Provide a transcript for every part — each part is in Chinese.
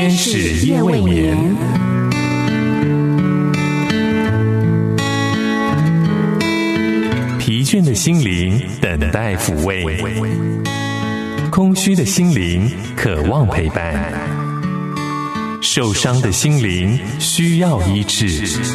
天使夜未眠。疲倦的心灵等待抚慰，空虚的心灵渴望陪伴，受伤的心灵需要医治。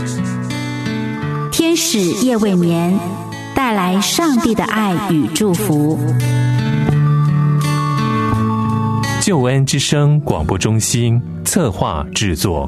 天使夜未眠，带来上帝的爱与祝福。 救恩之声广播中心策划制作。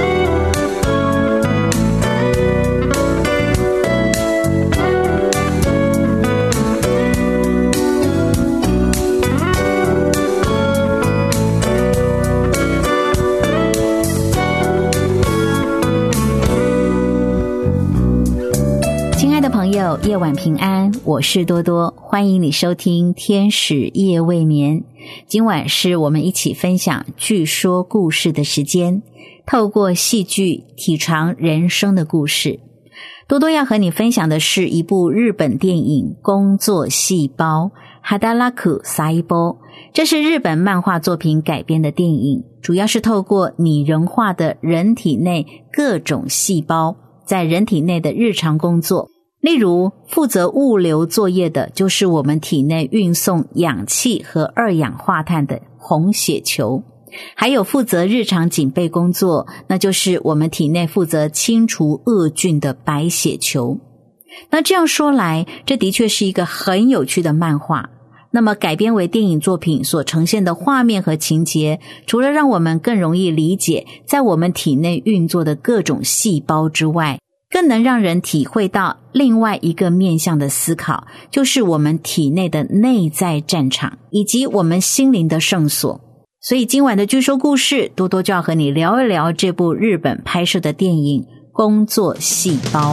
朋友，夜晚平安，我是多多，欢迎你收听天使夜未眠。今晚是我们一起分享剧说故事的时间，透过戏剧体尝人生的故事。多多要和你分享的是一部日本电影《工作细胞》Hadaraku Saibo， 这是日本漫画作品改编的电影，主要是透过拟人化的人体内各种细胞在人体内的日常工作。例如，负责物流作业的就是我们体内运送氧气和二氧化碳的红血球，还有负责日常警备工作，那就是我们体内负责清除恶菌的白血球。那这样说来，这的确是一个很有趣的漫画。那么改编为电影作品所呈现的画面和情节，除了让我们更容易理解在我们体内运作的各种细胞之外，更能让人体会到另外一个面向的思考，就是我们体内的内在战场以及我们心灵的圣所。所以今晚的剧说故事，多多就要和你聊一聊这部日本拍摄的电影《工作细胞》。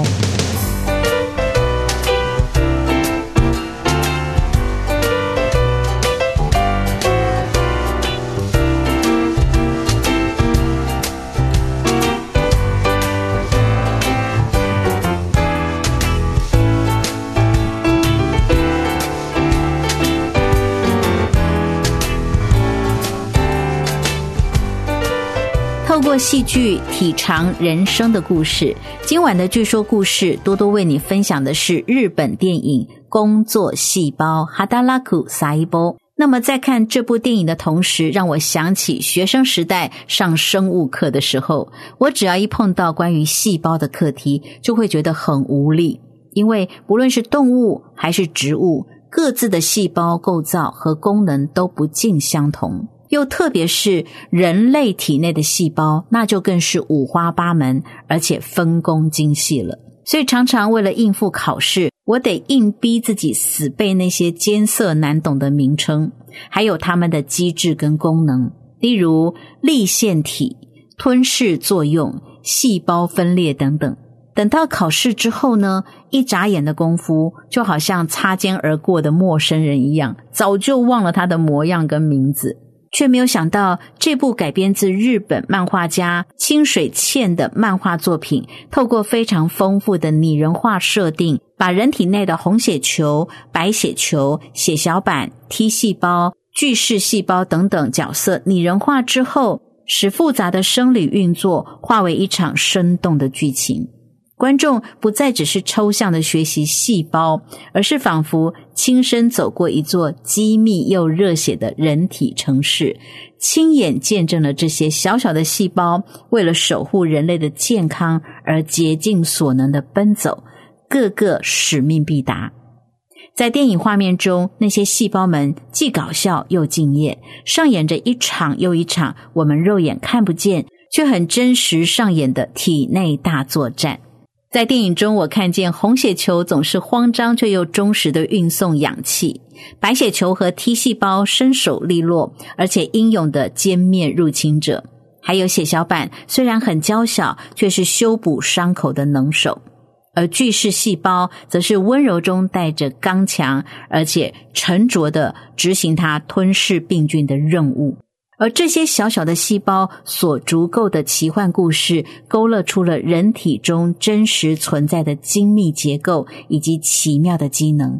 透过戏剧体尝人生的故事，今晚的剧说故事，多多为你分享的是日本电影《工作细胞》Hadaraku Saibo。那么在看这部电影的同时，让我想起学生时代上生物课的时候，我只要一碰到关于细胞的课题，就会觉得很无力，因为不论是动物还是植物，各自的细胞构造和功能都不尽相同。又特别是人类体内的细胞，那就更是五花八门，而且分工精细了。所以常常为了应付考试，我得硬逼自己死背那些艰涩难懂的名称，还有它们的机制跟功能，例如粒线体、吞噬作用、细胞分裂等等。等到考试之后呢，一眨眼的功夫，就好像擦肩而过的陌生人一样，早就忘了他的模样跟名字。却没有想到，这部改编自日本漫画家清水茜的漫画作品，透过非常丰富的拟人化设定，把人体内的红血球、白血球、血小板、T 细胞、巨噬细胞等等角色拟人化之后，使复杂的生理运作化为一场生动的剧情。观众不再只是抽象的学习细胞，而是仿佛亲身走过一座机密又热血的人体城市，亲眼见证了这些小小的细胞为了守护人类的健康而竭尽所能的奔走，个个使命必达。在电影画面中，那些细胞们既搞笑又敬业，上演着一场又一场我们肉眼看不见却很真实上演的体内大作战。在电影中，我看见红血球总是慌张却又忠实地运送氧气，白血球和 T 细胞身手利落，而且英勇地歼灭入侵者。还有血小板虽然很娇小，却是修补伤口的能手。而巨噬细胞则是温柔中带着刚强，而且沉着地执行它吞噬病菌的任务。而这些小小的细胞所足够的奇幻故事，勾勒出了人体中真实存在的精密结构以及奇妙的机能。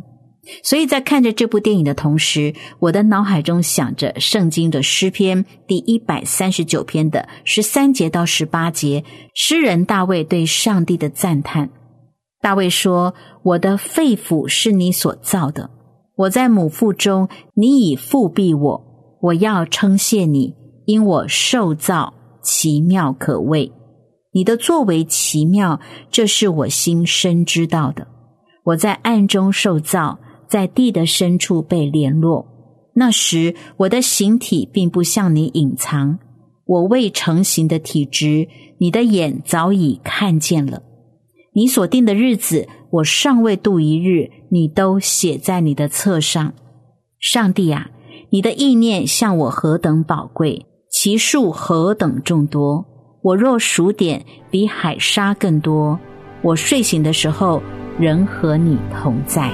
所以在看着这部电影的同时，我的脑海中想着圣经的诗篇第139篇的13节到18节，诗人大卫对上帝的赞叹。大卫说，我的肺腑是你所造的，我在母腹中，你已复庇我，我要称谢你，因我受造奇妙可畏。你的作为奇妙，这是我心深知道的。我在暗中受造，在地的深处被联络。那时我的形体并不向你隐藏，我未成形的体质，你的眼早已看见了。你所定的日子，我尚未度一日，你都写在你的册上。上帝啊，你的意念向我何等宝贵，其数何等众多，我若数点，比海沙更多。我睡醒的时候，仍和你同在。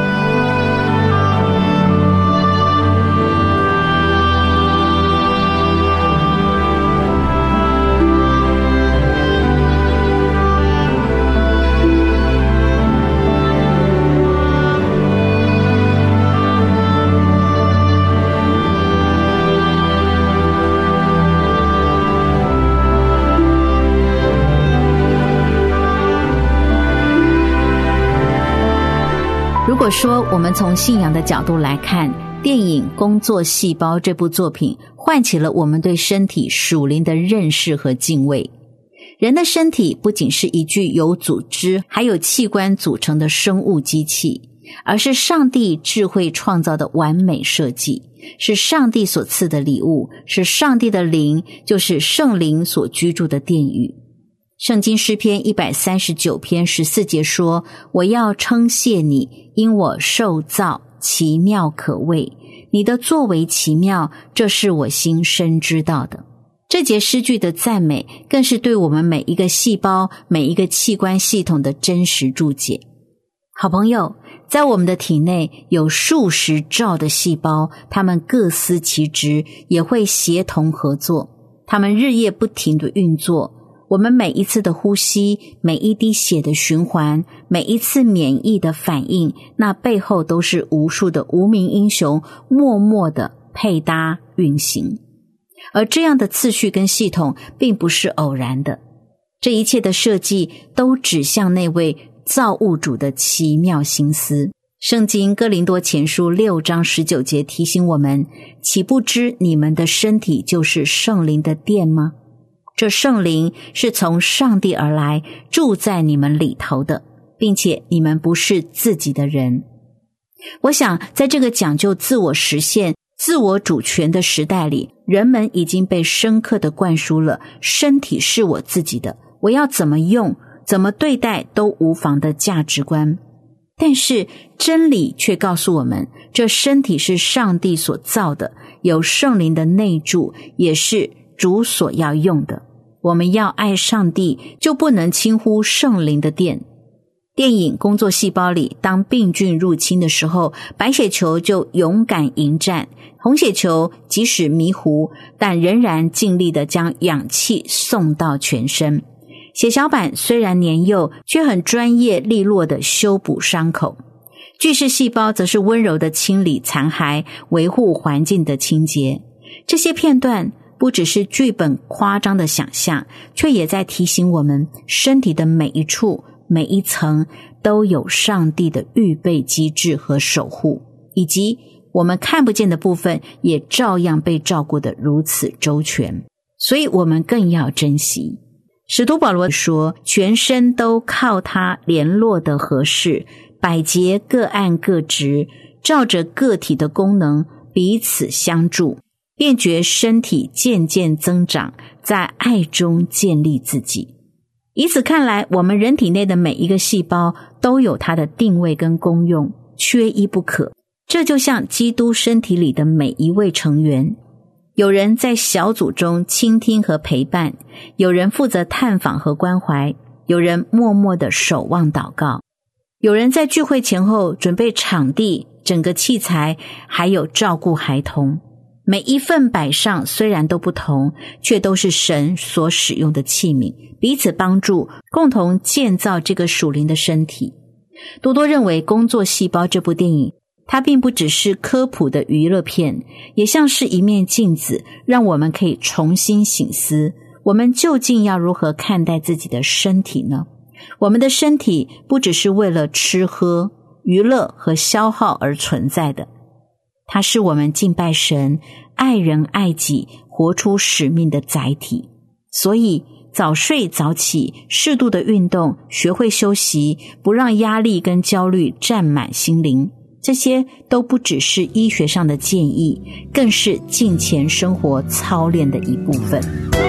如果说我们从信仰的角度来看，电影《工作细胞》这部作品唤起了我们对身体属灵的认识和敬畏。人的身体不仅是一具由组织还有器官组成的生物机器，而是上帝智慧创造的完美设计，是上帝所赐的礼物，是上帝的灵，就是圣灵所居住的殿宇。圣经诗篇139篇14节说，我要称谢你，因我受造奇妙可畏，你的作为奇妙，这是我心深知道的。这节诗句的赞美更是对我们每一个细胞每一个器官系统的真实注解。好朋友，在我们的体内有数十兆的细胞，它们各司其职，也会协同合作，它们日夜不停地运作。我们每一次的呼吸，每一滴血的循环，每一次免疫的反应，那背后都是无数的无名英雄默默的配搭运行。而这样的次序跟系统并不是偶然的，这一切的设计都指向那位造物主的奇妙心思。圣经哥林多前书6章19节提醒我们，岂不知你们的身体就是圣灵的殿吗？这圣灵是从上帝而来，住在你们里头的，并且你们不是自己的人。我想在这个讲究自我实现、自我主权的时代里，人们已经被深刻地灌输了身体是我自己的，我要怎么用、怎么对待都无妨的价值观。但是真理却告诉我们，这身体是上帝所造的，有圣灵的内住，也是主所要用的。我们要爱上帝，就不能轻忽圣灵的殿。电影《工作细胞》里，当病菌入侵的时候，白血球就勇敢迎战，红血球即使迷糊，但仍然尽力地将氧气送到全身。血小板虽然年幼，却很专业利落地修补伤口。巨噬细胞则是温柔地清理残骸，维护环境的清洁。这些片段不只是剧本夸张的想象，却也在提醒我们，身体的每一处、每一层都有上帝的预备机制和守护，以及我们看不见的部分也照样被照顾得如此周全，所以我们更要珍惜。使徒保罗说，全身都靠他联络的合适，百节各按各职，照着个体的功能彼此相助，便觉身体渐渐增长，在爱中建立自己。以此看来，我们人体内的每一个细胞都有它的定位跟功用，缺一不可。这就像基督身体里的每一位成员，有人在小组中倾听和陪伴，有人负责探访和关怀，有人默默地守望祷告，有人在聚会前后准备场地、整个器材，还有照顾孩童。每一份摆上虽然都不同，却都是神所使用的器皿，彼此帮助，共同建造这个属灵的身体。多多认为《工作细胞》这部电影它并不只是科普的娱乐片，也像是一面镜子，让我们可以重新省思，我们究竟要如何看待自己的身体呢？我们的身体不只是为了吃喝、娱乐和消耗而存在的，它是我们敬拜神、爱人爱己、活出使命的载体。所以早睡早起，适度的运动，学会休息，不让压力跟焦虑占满心灵，这些都不只是医学上的建议，更是敬虔生活操练的一部分。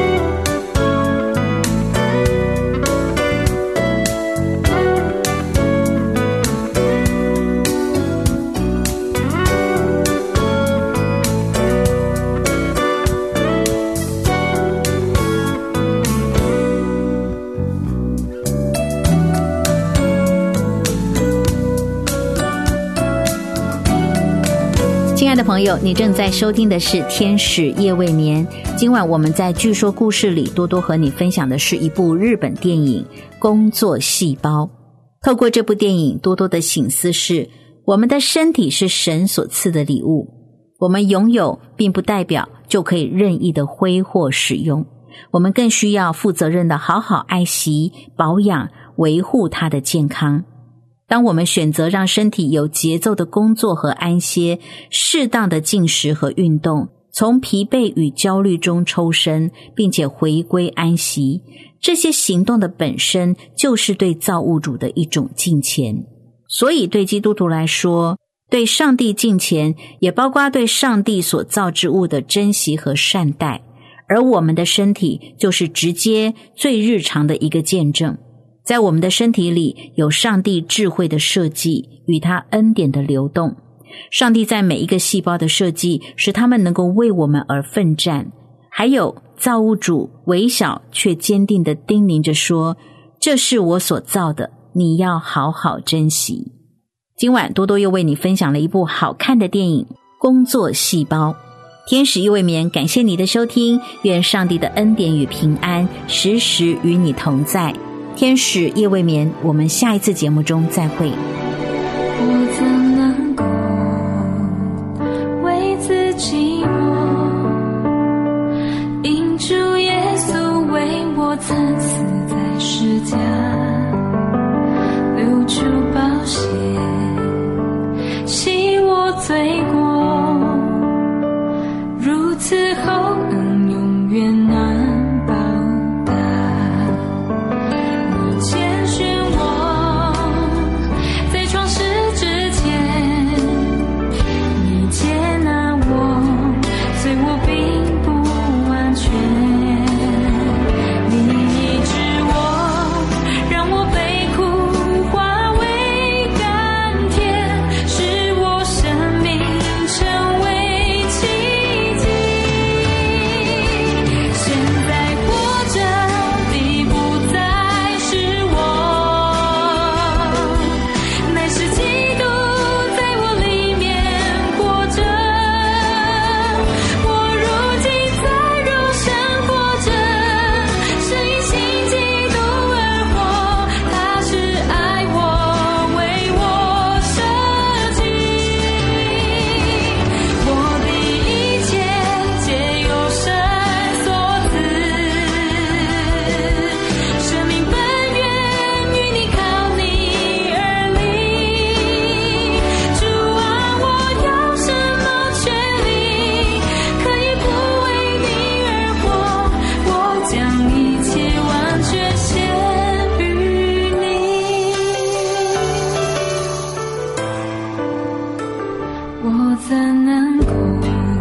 亲爱的朋友，你正在收听的是天使夜未眠。今晚我们在据说故事里，多多和你分享的是一部日本电影《工作细胞》。透过这部电影，多多的省思是，我们的身体是神所赐的礼物，我们拥有并不代表就可以任意的挥霍使用，我们更需要负责任的好好爱惜、保养、维护它的健康。当我们选择让身体有节奏的工作和安歇，适当的进食和运动，从疲惫与焦虑中抽身，并且回归安息，这些行动的本身就是对造物主的一种敬虔。所以对基督徒来说，对上帝敬虔也包括对上帝所造之物的珍惜和善待，而我们的身体就是直接最日常的一个见证。在我们的身体里有上帝智慧的设计与他恩典的流动，上帝在每一个细胞的设计使他们能够为我们而奋战，还有造物主微小却坚定地叮咛着说，这是我所造的，你要好好珍惜。今晚多多又为你分享了一部好看的电影《工作细胞》。天使夜未眠，感谢你的收听，愿上帝的恩典与平安时时与你同在。天使夜未眠，我们下一次节目中再会。 我怎能够为自己活？因主耶稣为我曾死在十架，流出宝血，洗我罪过，如此厚恩永远难我怎能够